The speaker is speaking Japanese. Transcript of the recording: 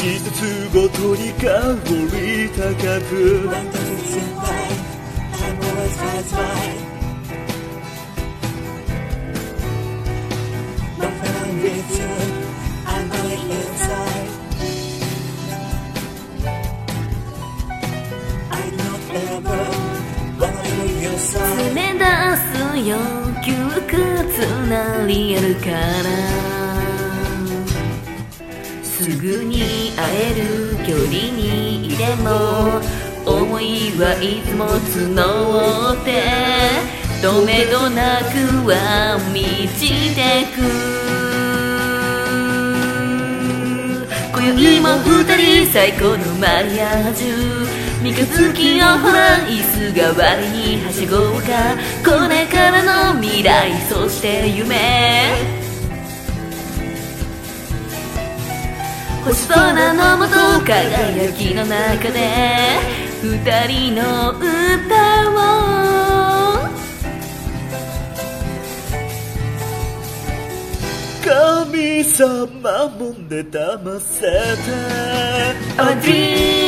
季節ごとに香り高く When the days in light, time always flies by. But when I'm with you, I'm going inside. I don't ever wanna leave your side. 連れ出すよ窮屈なリアルからすぐに会える距離にいても思いはいつも募って止めどなくは満ちてく今宵も二人最高のマリアージュ三日月をほら椅子代わりにはしごうかこれからの未来そして夢星空のもと輝きの中で二人の歌を神様もんで騙せて A dream